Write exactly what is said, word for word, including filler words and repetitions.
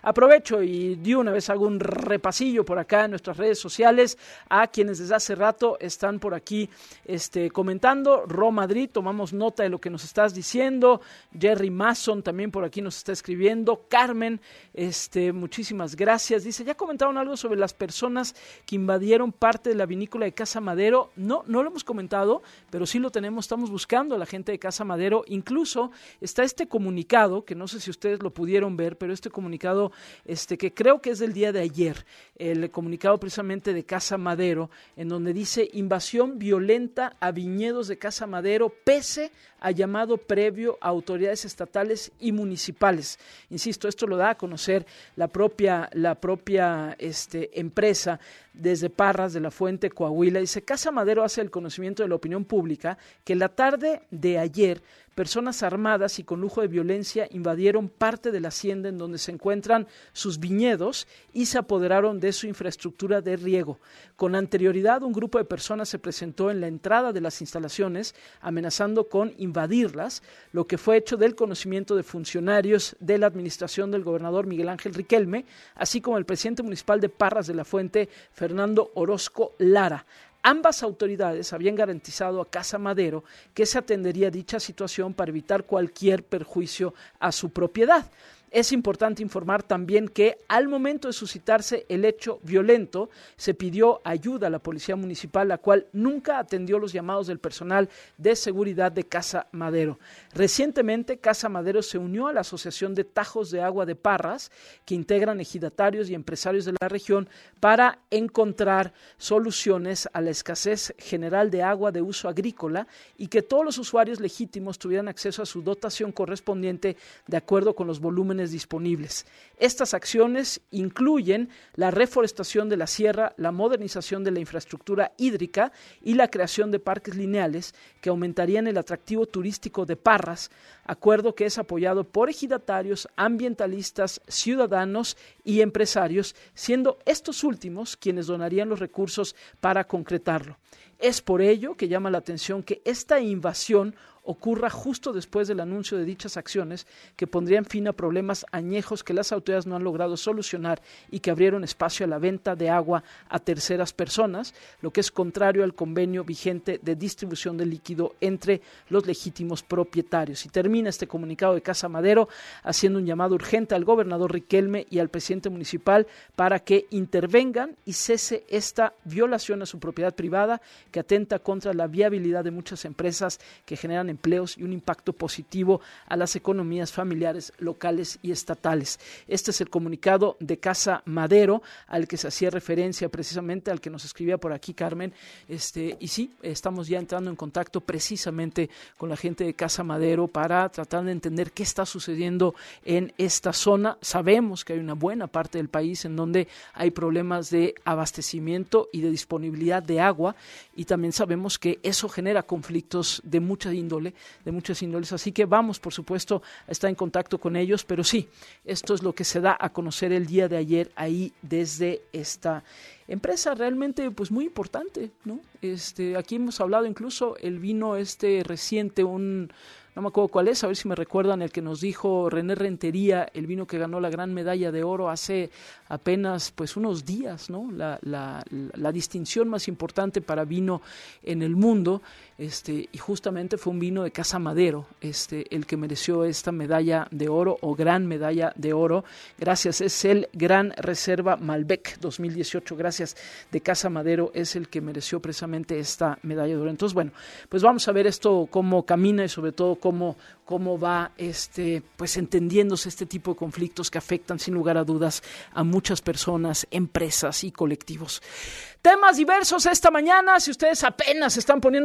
Aprovecho y de una vez hago un repasillo por acá en nuestras redes sociales a quienes desde hace rato están por aquí este, comentando. Ro Madrid, tomamos nota de lo que nos estás diciendo. Jerry Mason también por aquí nos está escribiendo. Carmen, este, muchísimas gracias. Dice, ¿ya comentaron algo sobre las personas que invadieron parte de la vinícola de Casa Madero? No, no lo hemos comentado, pero sí lo tenemos, estamos buscando a la gente de Casa Madero. Incluso está este comunicado, que no sé si ustedes lo pudieron ver, pero este comunicado este, que creo que es del día de ayer, el comunicado precisamente de Casa Madero, en donde dice invasión violenta a viñedos de Casa Madero pese a llamado previo a autoridades estatales y municipales. Insisto, esto lo da a conocer la propia, la propia este, empresa desde Parras de la Fuente, Coahuila. Dice, Casa Madero hace el conocimiento de la opinión pública que la tarde de ayer personas armadas y con lujo de violencia invadieron parte de la hacienda en donde se encuentran sus viñedos y se apoderaron de su infraestructura de riego. Con anterioridad, un grupo de personas se presentó en la entrada de las instalaciones amenazando con invadirlas, lo que fue hecho del conocimiento de funcionarios de la administración del gobernador Miguel Ángel Riquelme, así como el presidente municipal de Parras de la Fuente, Fernando Orozco Lara. Ambas autoridades habían garantizado a Casa Madero que se atendería dicha situación para evitar cualquier perjuicio a su propiedad. Es importante informar también que al momento de suscitarse el hecho violento se pidió ayuda a la policía municipal, la cual nunca atendió los llamados del personal de seguridad de Casa Madero. Recientemente Casa Madero se unió a la Asociación de Tajos de Agua de Parras, que integran ejidatarios y empresarios de la región para encontrar soluciones a la escasez general de agua de uso agrícola y que todos los usuarios legítimos tuvieran acceso a su dotación correspondiente de acuerdo con los volúmenes disponibles. Estas acciones incluyen la reforestación de la sierra, la modernización de la infraestructura hídrica y la creación de parques lineales que aumentarían el atractivo turístico de Parras, acuerdo que es apoyado por ejidatarios, ambientalistas, ciudadanos y empresarios, siendo estos últimos quienes donarían los recursos para concretarlo. Es por ello que llama la atención que esta invasión ocurra justo después del anuncio de dichas acciones que pondrían fin a problemas añejos que las autoridades no han logrado solucionar y que abrieron espacio a la venta de agua a terceras personas, lo que es contrario al convenio vigente de distribución de líquido entre los legítimos propietarios. Y termina este comunicado de Casa Madero haciendo un llamado urgente al gobernador Riquelme y al presidente municipal para que intervengan y cese esta violación a su propiedad privada que atenta contra la viabilidad de muchas empresas que generan empleos y un impacto positivo a las economías familiares, locales y estatales. Este es el comunicado de Casa Madero al que se hacía referencia precisamente, al que nos escribía por aquí Carmen, este, y sí, estamos ya entrando en contacto precisamente con la gente de Casa Madero para tratar de entender qué está sucediendo en esta zona. Sabemos que hay una buena parte del país en donde hay problemas de abastecimiento y de disponibilidad de agua, y también sabemos que eso genera conflictos de mucha índole, de muchas índoles, así que vamos, por supuesto, a estar en contacto con ellos, pero sí, esto es lo que se da a conocer el día de ayer ahí desde esta empresa realmente pues muy importante, ¿no? Este, aquí hemos hablado incluso el vino este reciente, un no me acuerdo cuál es, a ver si me recuerdan, el que nos dijo René Rentería, el vino que ganó la gran medalla de oro hace apenas pues unos días, ¿no? La, la, la distinción más importante para vino en el mundo, este, y justamente fue un vino de Casa Madero, este, el que mereció esta medalla de oro o gran medalla de oro. Gracias, es el Gran Reserva Malbec dos mil dieciocho, gracias, de Casa Madero, es el que mereció precisamente esta medalla de oro. Entonces, bueno, pues vamos a ver esto cómo camina y sobre todo cómo, cómo va este, pues entendiéndose este tipo de conflictos que afectan sin lugar a dudas a muchas personas, empresas y colectivos. Temas diversos esta mañana, si ustedes apenas están poniendo